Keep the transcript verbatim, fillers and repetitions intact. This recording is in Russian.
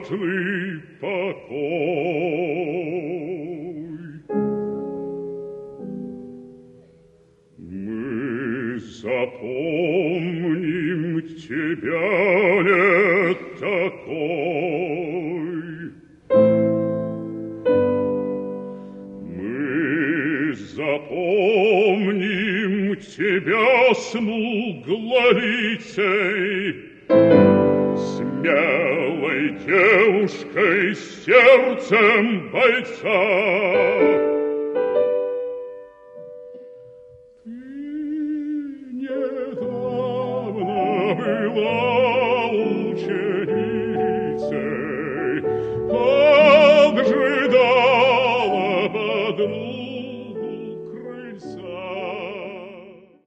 светлый покой. Мы запомним тебя, лет такой. Мы запомним тебя смуглолицей, смелой девушкой с сердцем бойца.